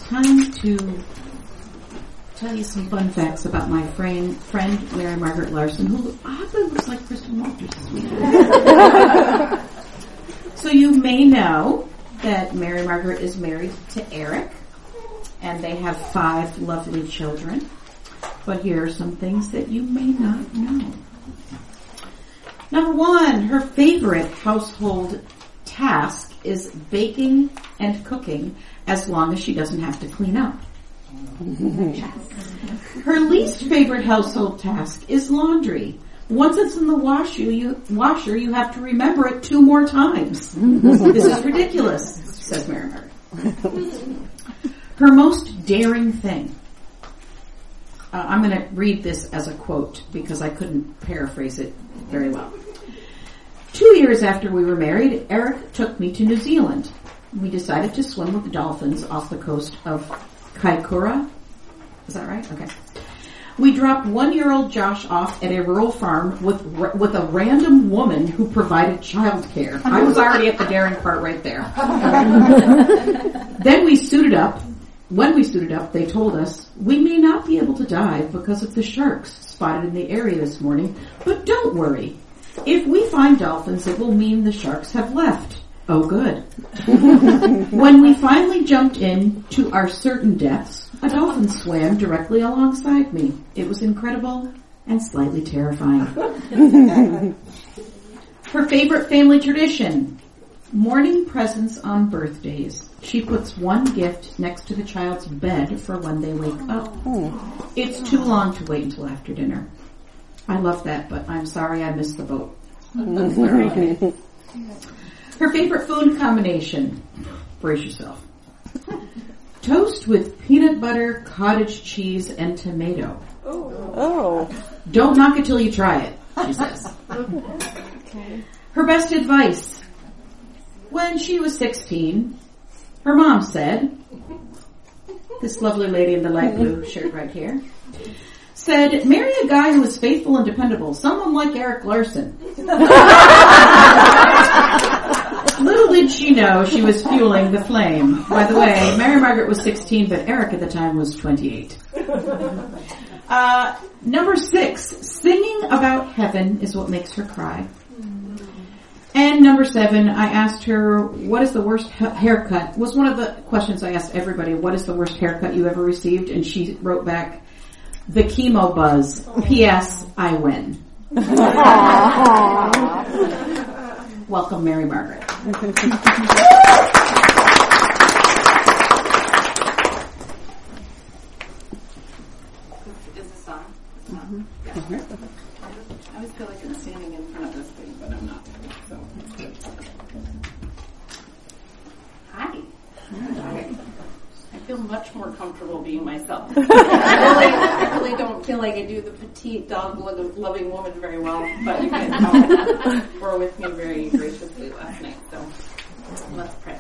time to tell you some fun facts about my friend Mary Margaret Larson, who oddly looks like Kristen Walters. So you may know that Mary Margaret is married to Eric, and they have 5 lovely children. But here are some things that you may not know. Number 1, her favorite household task is baking and cooking as long as she doesn't have to clean up. Her least favorite household task is laundry. Once it's in the washer, you have to remember it 2 more times. This is ridiculous, says Mary Margaret. Her most daring thing. I'm going to read this as a quote because I couldn't paraphrase it very well. 2 years after we were married, Eric took me to New Zealand. We decided to swim with the dolphins off the coast of Kaikoura. Is that right? Okay. We dropped 1-year-old Josh off at a rural farm with a random woman who provided childcare. I was already at the daring part right there. Then we suited up. When we suited up, they told us, we may not be able to dive because of the sharks spotted in the area this morning, but don't worry. If we find dolphins, it will mean the sharks have left. Oh, good. When we finally jumped in to our certain deaths, a dolphin swam directly alongside me. It was incredible and slightly terrifying. Her favorite family tradition, morning presents on birthdays. She puts one gift next to the child's bed for when they wake up. It's too long to wait until after dinner. I love that, but I'm sorry I missed the boat. Her favorite food combination. Brace yourself. Toast with peanut butter, cottage cheese, and tomato. Oh. Don't knock it till you try it, she says. Her best advice. When she was 16, her mom said, this lovely lady in the light blue shirt right here, said, marry a guy who is faithful and dependable, someone like Eric Larson. Little did she know she was fueling the flame. By the way, Mary Margaret was 16, but Eric at the time was 28. Number 6, singing about heaven is what makes her cry. And number 7, I asked her, what is the worst haircut? Was one of the questions I asked everybody, what is the worst haircut you ever received? And she wrote back, the chemo buzz. P.S. I win. Welcome, Mary Margaret. Is this on? Yeah. I always feel like I'm standing in front of this thing, but I'm not. So. Hi. I feel much more comfortable being myself. I really don't feel like I do the petite dog-loving woman very well, but you guys were with me very graciously last night, so let's pray.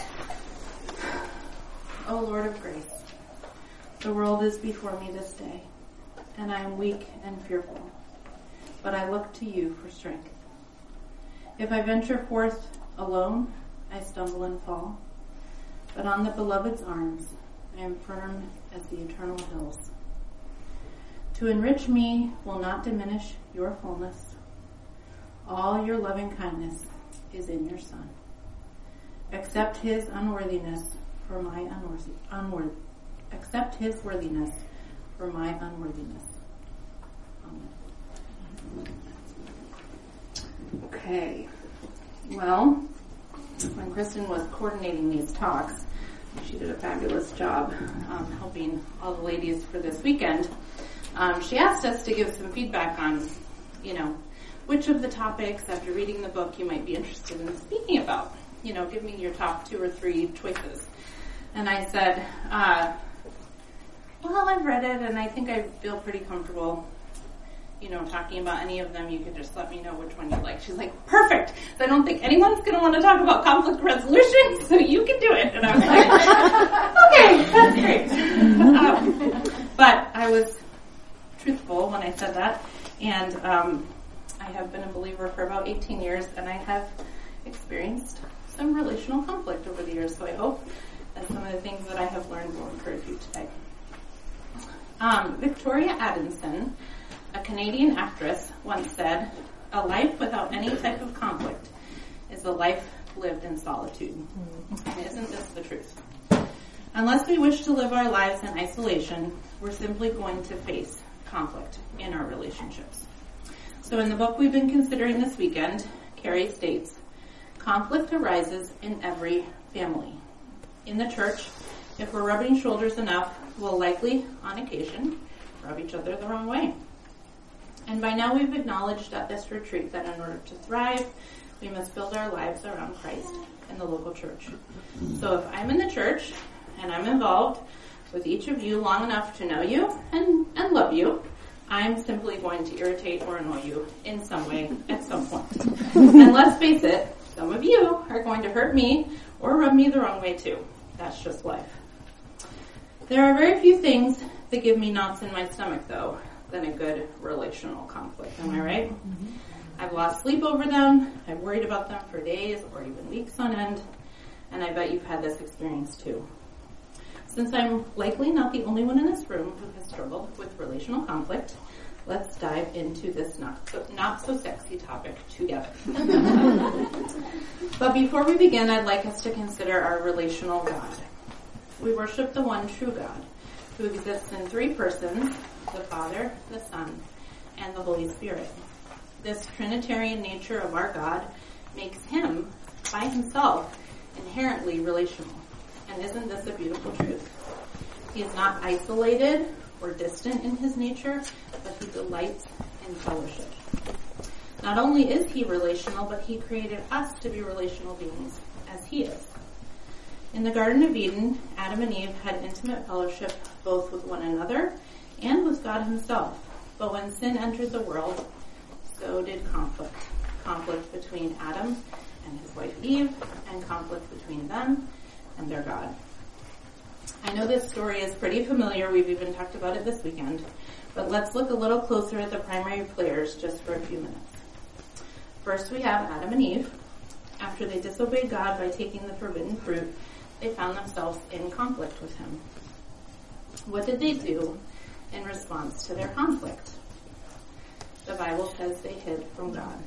Oh, Lord of grace, the world is before me this day, and I am weak and fearful, but I look to you for strength. If I venture forth alone, I stumble and fall. But on the beloved's arms, I am firm as the eternal hills. To enrich me will not diminish your fullness. All your loving kindness is in your Son. Accept his unworthiness for my accept his worthiness for my unworthiness. Amen. Okay. Well, when Kristen was coordinating these talks, she did a fabulous job helping all the ladies for this weekend. She asked us to give some feedback on, which of the topics after reading the book you might be interested in speaking about. Give me your top 2 or 3 choices. And I said, well, I've read it and I think I feel pretty comfortable talking about any of them. You could just let me know which one you like. She's like, perfect. So I don't think anyone's going to want to talk about conflict resolution, so you can do it. And I was like, okay, that's great. But I was truthful when I said that. And I have been a believer for about 18 years, and I have experienced some relational conflict over the years. So I hope that some of the things that I have learned will Victoria Adamson, a Canadian actress, once said, "A life without any type of conflict is a life lived in solitude." And isn't this the truth? Unless we wish to live our lives in isolation, we're simply going to face conflict in our relationships. So in the book we've been considering this weekend, Carrie states, conflict arises in every family. In the church, if we're rubbing shoulders enough, we'll likely, on occasion, rub each other the wrong way. And by now we've acknowledged at this retreat that in order to thrive, we must build our lives around Christ in the local church. So if I'm in the church and I'm involved with each of you long enough to know you and love you, I'm simply going to irritate or annoy you in some way at some point. And let's face it, some of you are going to hurt me or rub me the wrong way too. That's just life. There are very few things that give me knots in my stomach, though, than a good relational conflict. Am I right? Mm-hmm. I've lost sleep over them. I've worried about them for days or even weeks on end. And I bet you've had this experience too. Since I'm likely not the only one in this room who has struggled with relational conflict, let's dive into this not so sexy topic together. But before we begin, I'd like us to consider our relational God. We worship the one true God, who exists in three persons, the Father, the Son, and the Holy Spirit. This Trinitarian nature of our God makes him, by himself, inherently relational. And isn't this a beautiful truth? He is not isolated or distant in his nature, but he delights in fellowship. Not only is he relational, but he created us to be relational beings as he is. In the Garden of Eden, Adam and Eve had intimate fellowship both with one another and with God himself. But when sin entered the world, so did conflict. Conflict between Adam and his wife Eve, and conflict between them and their God. I know this story is pretty familiar. We've even talked about it this weekend. But let's look a little closer at the primary players just for a few minutes. First, we have Adam and Eve. After they disobeyed God by taking the forbidden fruit, they found themselves in conflict with him. What did they do in response to their conflict? The Bible says they hid from God.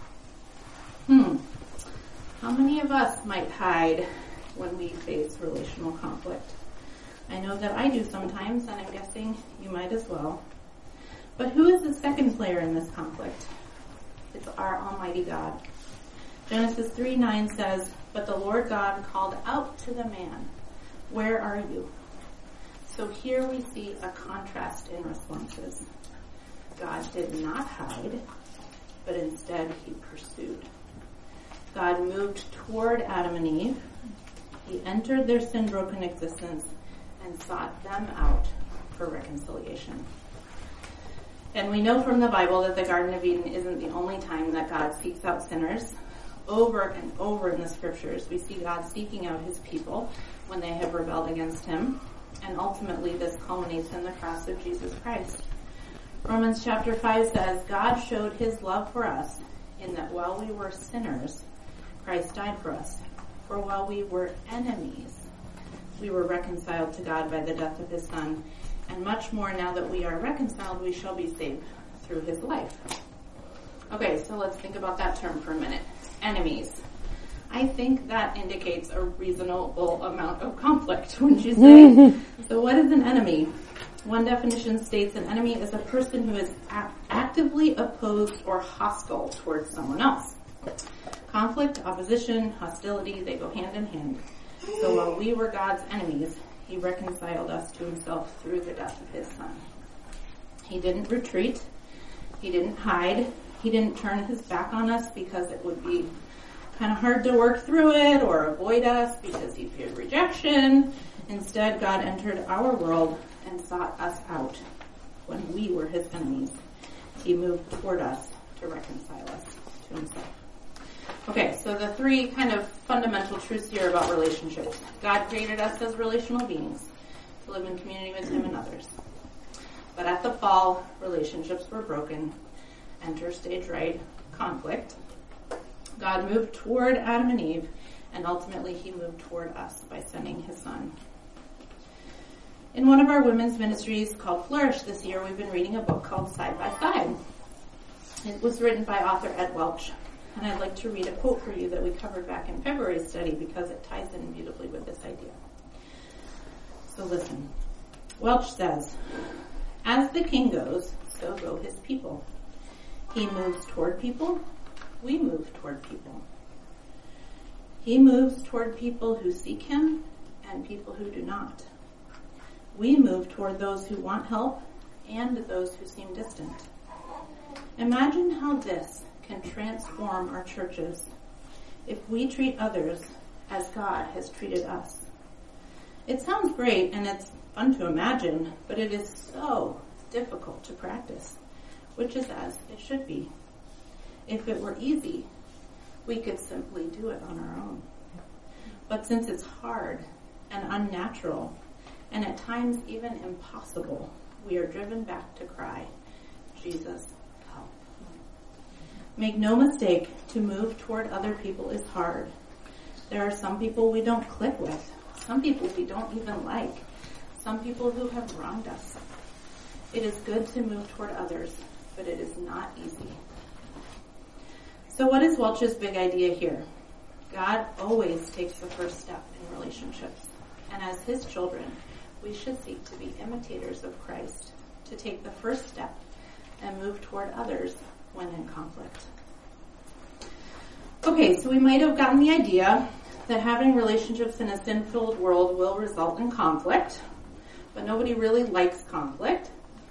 How many of us might hide when we face relational conflict? I know that I do sometimes, and I'm guessing you might as well. But who is the second player in this conflict? It's our Almighty God. Genesis 3:9 says, "But the Lord God called out to the man, 'Where are you?'" So here we see a contrast in responses. God did not hide, but instead he pursued. God moved toward Adam and Eve. He entered their sin-broken existence and sought them out for reconciliation. And we know from the Bible that the Garden of Eden isn't the only time that God seeks out sinners. Over and over in the scriptures, we see God seeking out his people when they have rebelled against him. And ultimately, this culminates in the cross of Jesus Christ. Romans chapter 5 says, "God showed his love for us in that while we were sinners, Christ died for us. For while we were enemies, we were reconciled to God by the death of his Son. And much more now that we are reconciled, we shall be saved through his life." Okay, so let's think about that term for a minute. Enemies. I think that indicates a reasonable amount of conflict, wouldn't you say? So what is an enemy? One definition states an enemy is a person who is actively opposed or hostile towards someone else. Conflict, opposition, hostility, they go hand in hand. So while we were God's enemies, he reconciled us to himself through the death of his Son. He didn't retreat. He didn't hide. He didn't turn his back on us because it would be kind of hard to work through it or avoid us because he feared rejection. Instead, God entered our world and sought us out when we were his enemies. He moved toward us to reconcile us to himself. Okay, so the three kind of fundamental truths here about relationships. God created us as relational beings to live in community with him and others. But at the fall, relationships were broken. Enter stage right, conflict. God moved toward Adam and Eve, and ultimately he moved toward us by sending his Son. In one of our women's ministries called Flourish this year, we've been reading a book called Side by Side. It was written by author Ed Welch, and I'd like to read a quote for you that we covered back in February's study because it ties in beautifully with this idea. So listen. Welch says, "As the king goes, so go his people. He moves toward people, we move toward people. He moves toward people who seek him and people who do not. We move toward those who want help and those who seem distant. Imagine how this can transform our churches if we treat others as God has treated us. It sounds great and it's fun to imagine, but it is so difficult to practice, which is as it should be. If it were easy, we could simply do it on our own. But since it's hard and unnatural, and at times even impossible, we are driven back to cry, Jesus, help. Make no mistake, to move toward other people is hard. There are some people we don't click with, some people we don't even like, some people who have wronged us. It is good to move toward others, but it is not easy." So what is Welch's big idea here? God always takes the first step in relationships. And as his children, we should seek to be imitators of Christ, to take the first step and move toward others when in conflict. Okay, so we might have gotten the idea that having relationships in a sin-filled world will result in conflict, but nobody really likes conflict.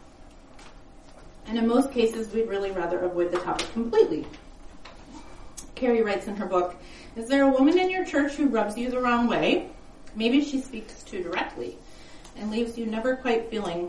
And in most cases, we'd really rather avoid the topic completely. Carrie writes in her book, "Is there a woman in your church who rubs you the wrong way? Maybe she speaks too directly and leaves you never quite feeling,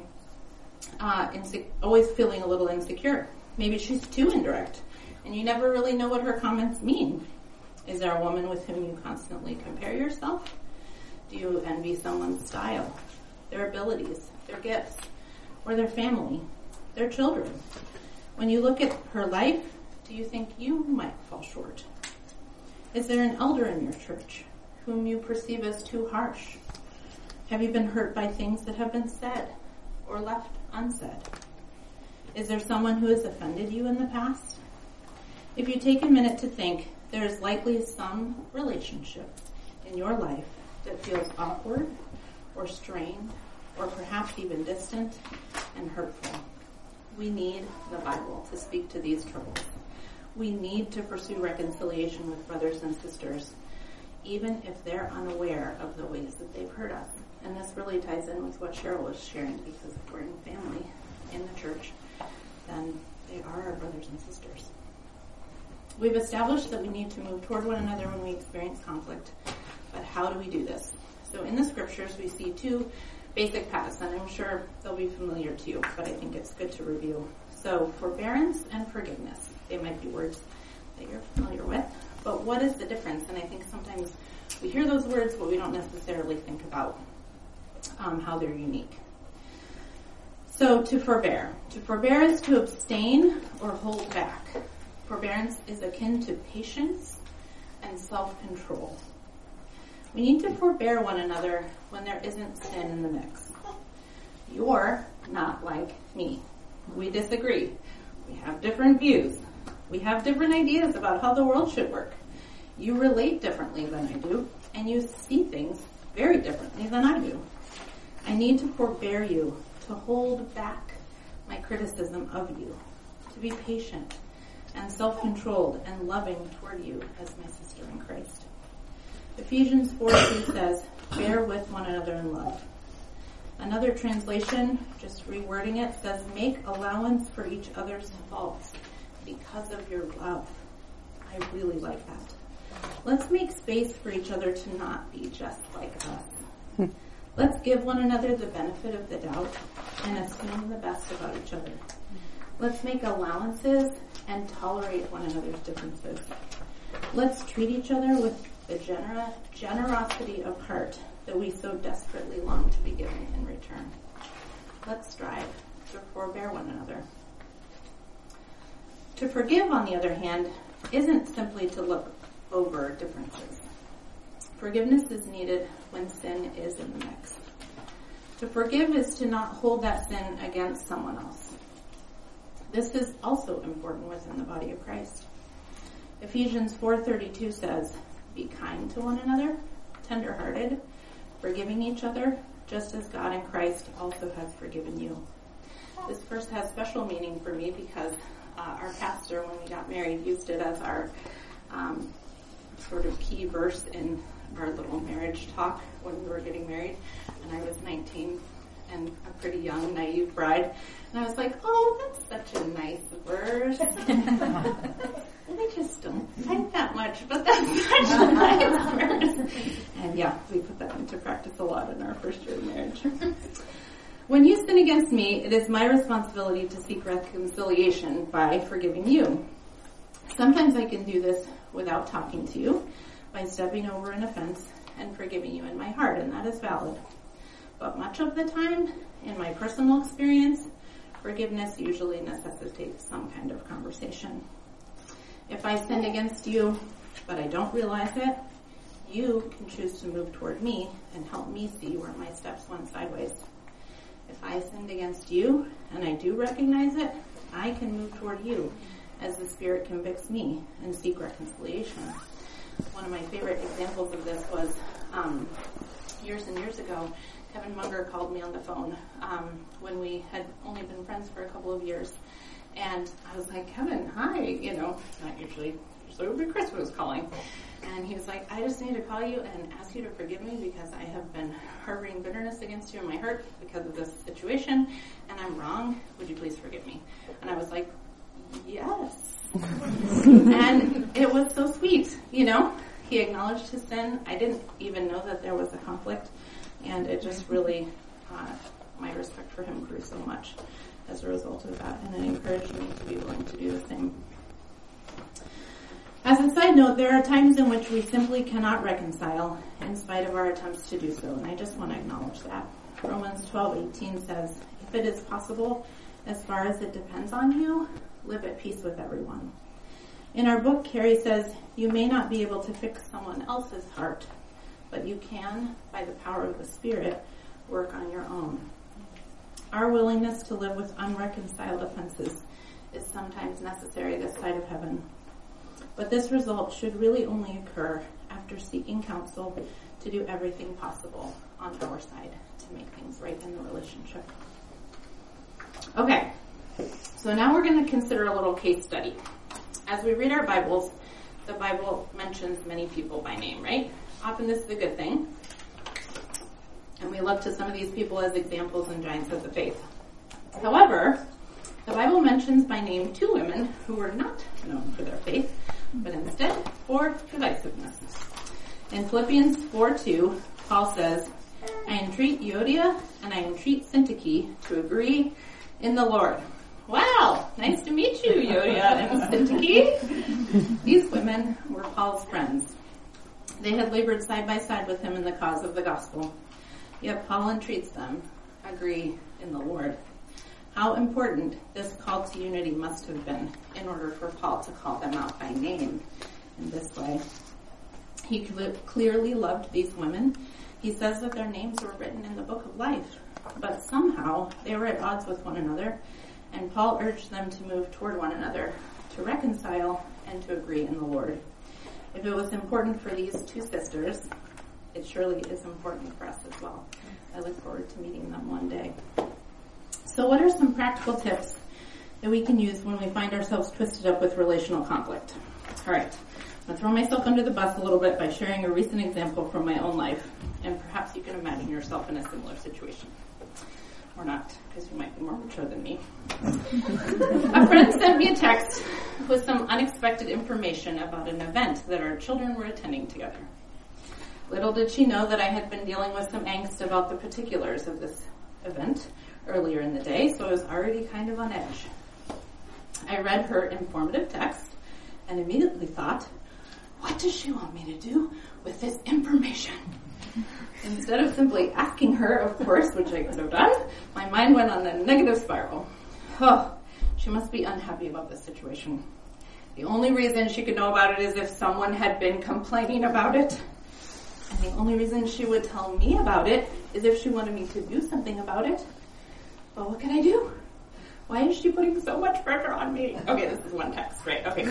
always feeling a little insecure. Maybe she's too indirect and you never really know what her comments mean. Is there a woman with whom you constantly compare yourself? Do you envy someone's style, their abilities, their gifts, or their family, their children? When you look at her life, do you think you might fall short? Is there an elder in your church whom you perceive as too harsh? Have you been hurt by things that have been said or left unsaid? Is there someone who has offended you in the past? If you take a minute to think, there is likely some relationship in your life that feels awkward or strained or perhaps even distant and hurtful. We need the Bible to speak to these troubles. We need to pursue reconciliation with brothers and sisters, even if they're unaware of the ways that they've hurt us. And this really ties in with what Cheryl was sharing, because if we're in family in the church, then they are our brothers and sisters. We've established that we need to move toward one another when we experience conflict, but how do we do this? So in the scriptures, we see two basic paths, and I'm sure they'll be familiar to you, but I think it's good to review. So forbearance and forgiveness. They might be words that you're familiar with, but what is the difference? And I think sometimes we hear those words, but we don't necessarily think about how they're unique. So to forbear. To forbear is to abstain or hold back. Forbearance is akin to patience and self-control. We need to forbear one another when there isn't sin in the mix. You're not like me. We disagree. We have different views. We have different ideas about how the world should work. You relate differently than I do, and you see things very differently than I do. I need to forbear you, to hold back my criticism of you, to be patient and self-controlled and loving toward you as my sister in Christ. Ephesians 4:2 says, bear with one another in love. Another translation, just rewording it, says, make allowance for each other's faults because of your love. I really like that. Let's make space for each other to not be just like us. Let's give one another the benefit of the doubt and assume the best about each other. Let's make allowances and tolerate one another's differences. Let's treat each other with the generosity of heart that we so desperately long to be given in return. Let's strive to forbear one another. To forgive, on the other hand, isn't simply to look over differences. Forgiveness is needed when sin is in the mix. To forgive is to not hold that sin against someone else. This is also important within the body of Christ. Ephesians 4:32 says, "Be kind to one another, tender-hearted, forgiving each other, just as God in Christ also has forgiven you." This verse has special meaning for me because our pastor, when we got married, used it as our sort of key verse in our little marriage talk when we were getting married. And I was 19 and a pretty young, naive bride. And I was like, oh, that's such a nice verse. I just don't think that much, but that's such a nice verse. And yeah, we put that into practice a lot in our first year of marriage. When you sin against me, it is my responsibility to seek reconciliation by forgiving you. Sometimes I can do this without talking to you, by stepping over an offense and forgiving you in my heart, and that is valid. But much of the time, in my personal experience, forgiveness usually necessitates some kind of conversation. If I sinned against you, but I don't realize it, you can choose to move toward me and help me see where my steps went sideways. If I sinned against you, and I do recognize it, I can move toward you as the Spirit convicts me and seek reconciliation. One of my favorite examples of this was years and years ago. Kevin Munger called me on the phone when we had only been friends for a couple of years. And I was like, Kevin, hi, not usually it would be Chris who was calling. And he was like, I just need to call you and ask you to forgive me because I have been harboring bitterness against you in my heart because of this situation, and I'm wrong. Would you please forgive me? And I was like, yes. And it was so sweet, He acknowledged his sin. I didn't even know that there was a conflict, and it just really, my respect for him grew so much as a result of that, and it encouraged me to be willing to do the same. As a side note, there are times in which we simply cannot reconcile in spite of our attempts to do so, and I just want to acknowledge that. Romans 12:18 says, if it is possible, as far as it depends on you, live at peace with everyone. In our book, Carrie says, you may not be able to fix someone else's heart, but you can, by the power of the Spirit, work on your own. Our willingness to live with unreconciled offenses is sometimes necessary this side of heaven. But this result should really only occur after seeking counsel to do everything possible on our side to make things right in the relationship. Okay, so now we're going to consider a little case study. As we read our Bibles, the Bible mentions many people by name, right? Often this is a good thing. And we look to some of these people as examples and giants of the faith. However, the Bible mentions by name two women who were not known for their faith, but instead for divisiveness. In Philippians 4:2, Paul says, I entreat Euodia and I entreat Syntyche to agree in the Lord. Wow, nice to meet you, Euodia and Syntyche. These women were Paul's friends. They had labored side by side with him in the cause of the gospel. Yet Paul entreats them, agree in the Lord. How important this call to unity must have been in order for Paul to call them out by name in this way. He clearly loved these women. He says that their names were written in the book of life, but somehow they were at odds with one another, and Paul urged them to move toward one another, to reconcile and to agree in the Lord. If it was important for these two sisters, it surely is important for us as well. I look forward to meeting them one day. So what are some practical tips that we can use when we find ourselves twisted up with relational conflict? All right, I'm going to throw myself under the bus a little bit by sharing a recent example from my own life, and perhaps you can imagine yourself in a similar situation. Or not, because you might be more mature than me. A friend sent me a text with some unexpected information about an event that our children were attending together. Little did she know that I had been dealing with some angst about the particulars of this event earlier in the day, so I was already kind of on edge. I read her informative text and immediately thought, what does she want me to do with this information? Instead of simply asking her, of course, which I could have done, my mind went on a negative spiral. Oh, she must be unhappy about this situation. The only reason she could know about it is if someone had been complaining about it. And the only reason she would tell me about it is if she wanted me to do something about it. But what can I do? Why is she putting so much pressure on me? Okay, this is one text, right? Okay.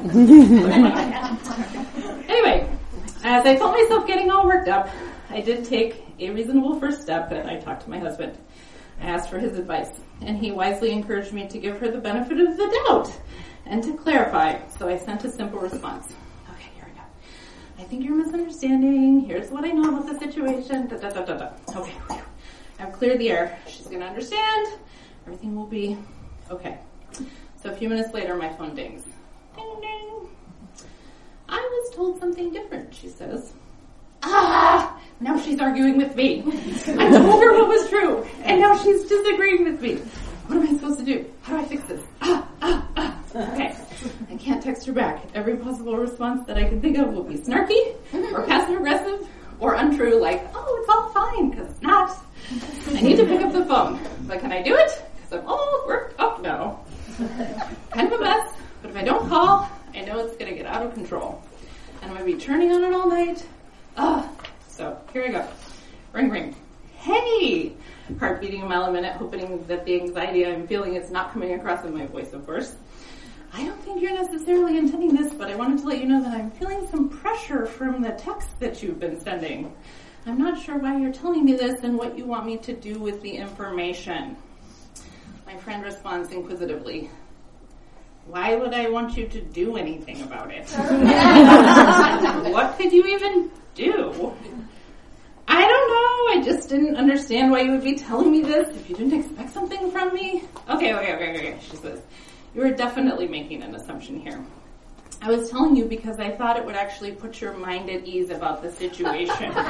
Anyway, as I felt myself getting all worked up, I did take a reasonable first step, and I talked to my husband. I asked for his advice, and he wisely encouraged me to give her the benefit of the doubt and to clarify. So I sent a simple response. Okay, here we go. I think you're misunderstanding. Here's what I know about the situation. Da, da, da, da, da. Okay, I've cleared the air. She's going to understand. Everything will be okay. So a few minutes later, my phone dings. Ding, ding. I was told something different, she says. Now she's arguing with me. I told her what was true, and now she's disagreeing with me. What am I supposed to do? How do I fix this? Okay. I can't text her back. Every possible response that I can think of will be snarky, or passive-aggressive, or untrue, like, oh, it's all fine, because it's not. I need to pick up the phone. But can I do it? Because I'm all worked up now. Kind of a mess, but if I don't call, I know it's going to get out of control. And I'm going to be turning on it all night. So here I go. Ring, ring. Hey! Heart beating a mile a minute, hoping that the anxiety I'm feeling is not coming across in my voice, of course. I don't think you're necessarily intending this, but I wanted to let you know that I'm feeling some pressure from the text that you've been sending. I'm not sure why you're telling me this and what you want me to do with the information. My friend responds inquisitively. Why would I want you to do anything about it? What could you even do? I don't know. I just didn't understand why you would be telling me this if you didn't expect something from me. Okay, she says. You are definitely making an assumption here. I was telling you because I thought it would actually put your mind at ease about the situation. What?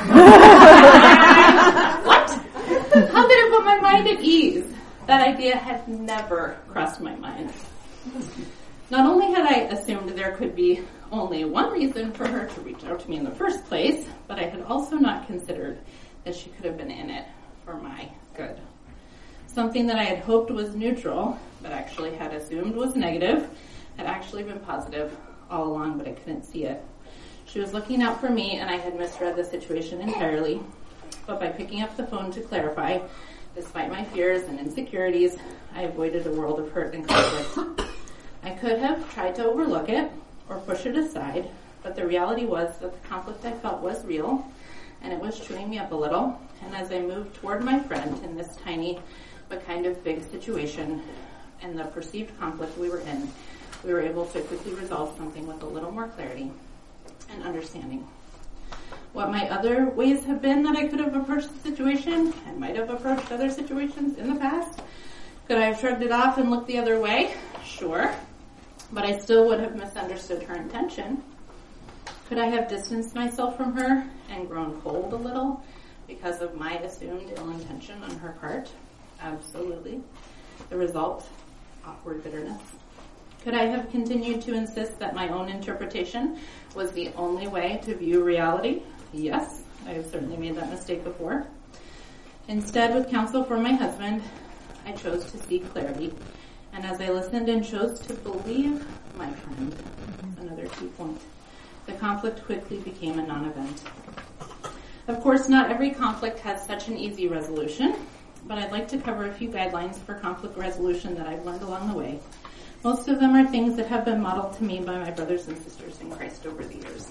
How did it put my mind at ease? That idea had never crossed my mind. Not only had I assumed there could be only one reason for her to reach out to me in the first place, but I had also not considered that she could have been in it for my good. Something that I had hoped was neutral, but actually had assumed was negative, had actually been positive all along, but I couldn't see it. She was looking out for me, and I had misread the situation entirely. But by picking up the phone to clarify, despite my fears and insecurities, I avoided a world of hurt and conflict. I could have tried to overlook it or push it aside, but the reality was that the conflict I felt was real, and it was chewing me up a little. And as I moved toward my friend in this tiny but kind of big situation and the perceived conflict we were in, we were able to quickly resolve something with a little more clarity and understanding. What my other ways have been that I could have approached the situation, I might have approached other situations in the past. Could I have shrugged it off and looked the other way? Sure. But I still would have misunderstood her intention. Could I have distanced myself from her and grown cold a little because of my assumed ill intention on her part? Absolutely. The result, awkward bitterness. Could I have continued to insist that my own interpretation was the only way to view reality? Yes, I have certainly made that mistake before. Instead, with counsel from my husband, I chose to seek clarity. And as I listened and chose to believe my friend, another key point, the conflict quickly became a non-event. Of course, not every conflict has such an easy resolution, but I'd like to cover a few guidelines for conflict resolution that I've learned along the way. Most of them are things that have been modeled to me by my brothers and sisters in Christ over the years.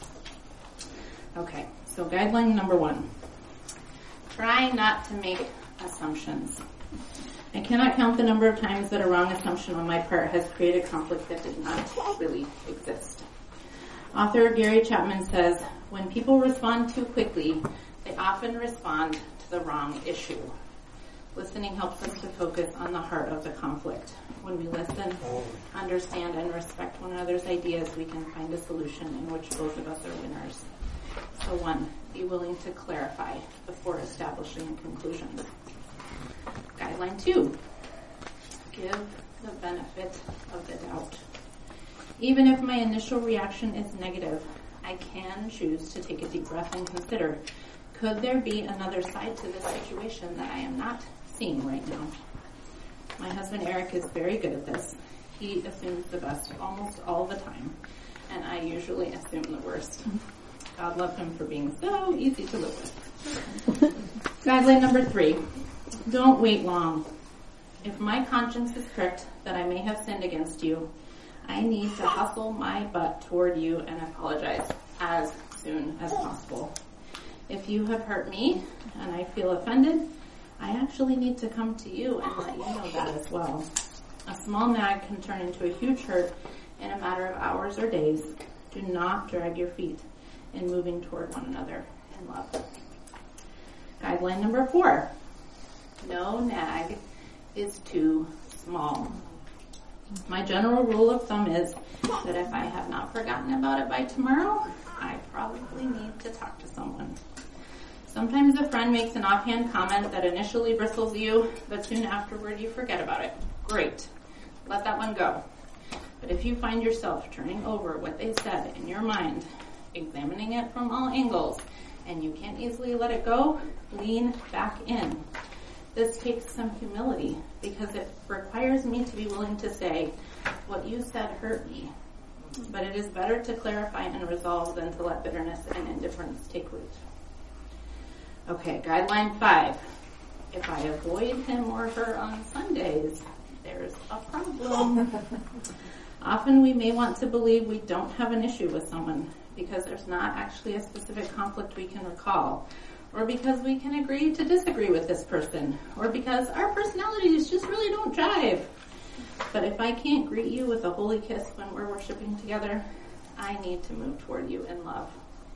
Okay, so guideline number 1. Try not to make assumptions. I cannot count the number of times that a wrong assumption on my part has created conflict that did not really exist. Author Gary Chapman says, when people respond too quickly, they often respond to the wrong issue. Listening helps us to focus on the heart of the conflict. When we listen, understand, and respect one another's ideas, we can find a solution in which both of us are winners. So 1, be willing to clarify before establishing a conclusion. Guideline 2, give the benefit of the doubt. Even if my initial reaction is negative, I can choose to take a deep breath and consider, could there be another side to this situation that I am not seeing right now? My husband Eric is very good at this. He assumes the best almost all the time, and I usually assume the worst. God loved him for being so easy to live with. Guideline number 3. Don't wait long. If my conscience is pricked that I may have sinned against you, I need to hustle my butt toward you and apologize as soon as possible. If you have hurt me and I feel offended, I actually need to come to you and let you know that as well. A small nag can turn into a huge hurt in a matter of hours or days. Do not drag your feet in moving toward one another in love. Guideline number 4. No nag is too small. My general rule of thumb is that if I have not forgotten about it by tomorrow, I probably need to talk to someone. Sometimes a friend makes an offhand comment that initially bristles you, but soon afterward you forget about it. Great. Let that one go. But if you find yourself turning over what they said in your mind, examining it from all angles, and you can't easily let it go, lean back in. This takes some humility because it requires me to be willing to say, what you said hurt me. But it is better to clarify and resolve than to let bitterness and indifference take root. Okay, guideline 5. If I avoid him or her on Sundays, there's a problem. Often we may want to believe we don't have an issue with someone because there's not actually a specific conflict we can recall, or because we can agree to disagree with this person, or because our personalities just really don't jive. But if I can't greet you with a holy kiss when we're worshiping together, I need to move toward you in love.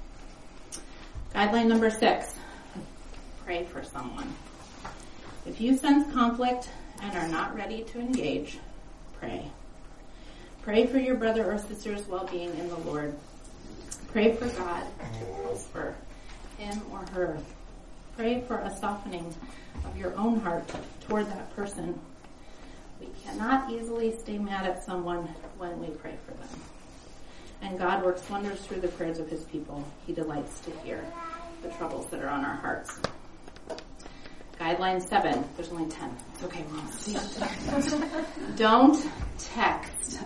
Guideline number 6. Pray for someone. If you sense conflict and are not ready to engage, pray. Pray for your brother or sister's well-being in the Lord. Pray for God to prosper him or her. Pray for a softening of your own heart toward that person. We cannot easily stay mad at someone when we pray for them. And God works wonders through the prayers of his people. He delights to hear the troubles that are on our hearts. Guideline 7. There's only 10. It's okay, Mom. Don't text.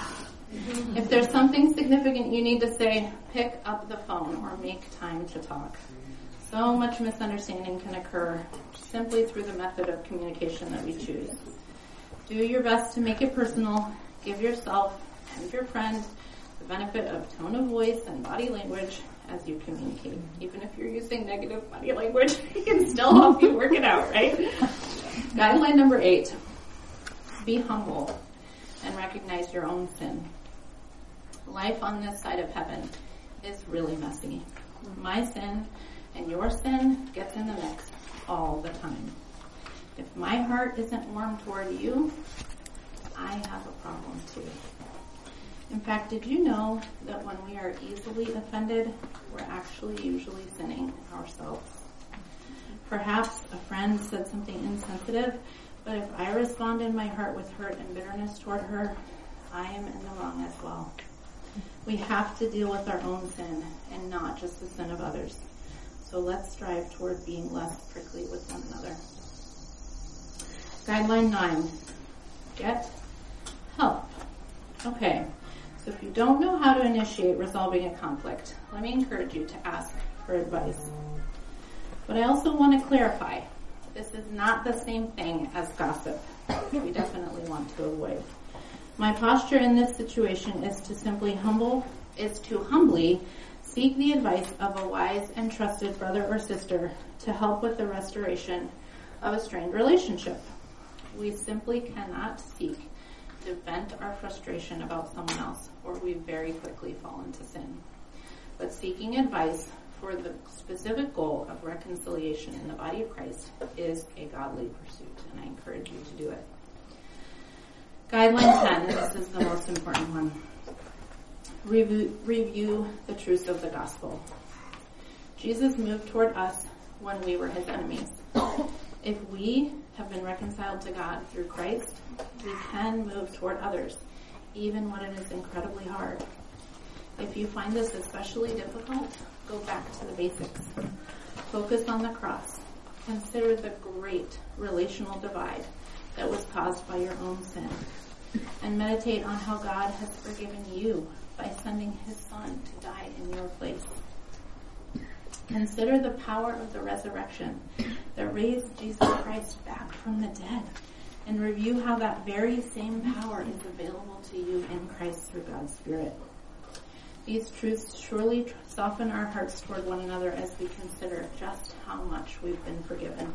If there's something significant you need to say, pick up the phone or make time to talk. So much misunderstanding can occur simply through the method of communication that we choose. Do your best to make it personal. Give yourself and your friend the benefit of tone of voice and body language as you communicate. Even if you're using negative body language, it can still help you work it out, right? Guideline number 8. Be humble and recognize your own sin. Life on this side of heaven is really messy. My sin and your sin gets in the mix all the time. If my heart isn't warm toward you, I have a problem too. In fact, did you know that when we are easily offended, we're actually usually sinning ourselves? Perhaps a friend said something insensitive, but if I respond in my heart with hurt and bitterness toward her, I am in the wrong as well. We have to deal with our own sin and not just the sin of others. So let's strive toward being less prickly with one another. Guideline 9. Get help. Okay, so if you don't know how to initiate resolving a conflict, let me encourage you to ask for advice. But I also want to clarify, this is not the same thing as gossip. We definitely want to avoid. My posture in this situation is to humbly seek the advice of a wise and trusted brother or sister to help with the restoration of a strained relationship. We simply cannot seek to vent our frustration about someone else, or we very quickly fall into sin. But seeking advice for the specific goal of reconciliation in the body of Christ is a godly pursuit, and I encourage you to do it. Guideline 10, this is the most important one. Review the truths of the gospel. Jesus moved toward us when we were his enemies. If we have been reconciled to God through Christ, we can move toward others, even when it is incredibly hard. If you find this especially difficult, go back to the basics. Focus on the cross. Consider the great relational divide that was caused by your own sin. And meditate on how God has forgiven you by sending his son to die in your place. Consider the power of the resurrection that raised Jesus Christ back from the dead, and review how that very same power is available to you in Christ through God's Spirit. These truths surely soften our hearts toward one another as we consider just how much we've been forgiven.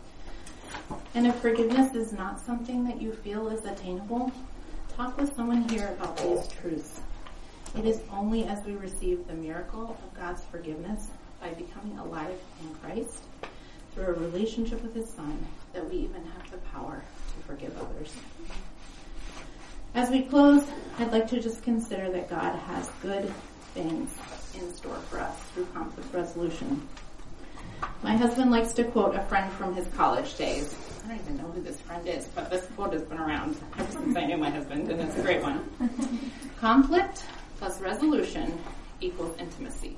And if forgiveness is not something that you feel is attainable, talk with someone here about these truths. It is only as we receive the miracle of God's forgiveness by becoming alive in Christ through a relationship with His Son that we even have the power to forgive others. As we close, I'd like to just consider that God has good things in store for us through conflict resolution. My husband likes to quote a friend from his college days. I don't even know who this friend is, but this quote has been around ever since I knew my husband, and it's a great one. Conflict plus resolution equals intimacy.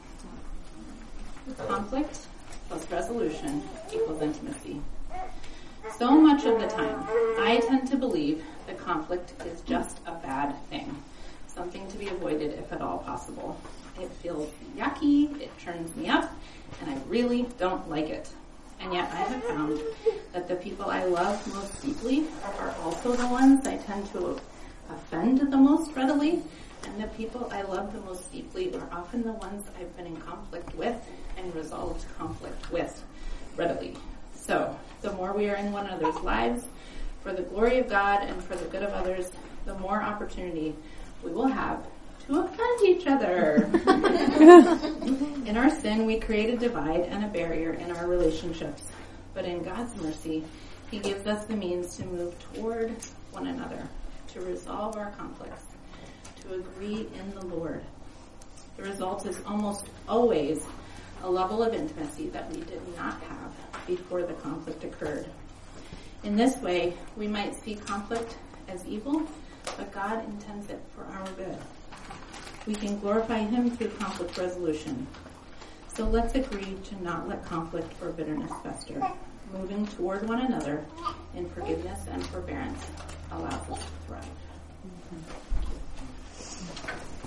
Conflict plus resolution equals intimacy. So much of the time, I tend to believe that conflict is just a bad thing, something to be avoided if at all possible. It feels yucky, it churns me up, and I really don't like it. And yet I have found that the people I love most deeply are also the ones I tend to offend the most readily, and the people I love the most deeply are often the ones I've been in conflict with and resolved conflict with readily. So, the more we are in one another's lives, for the glory of God and for the good of others, the more opportunity we will have to offend each other. In our sin, we create a divide and a barrier in our relationships. But in God's mercy, He gives us the means to move toward one another, to resolve our conflicts, to agree in the Lord. The result is almost always a level of intimacy that we did not have before the conflict occurred. In this way, we might see conflict as evil, but God intends it for our good. We can glorify Him through conflict resolution. So let's agree to not let conflict or bitterness fester. Moving toward one another in forgiveness and forbearance allows us to thrive.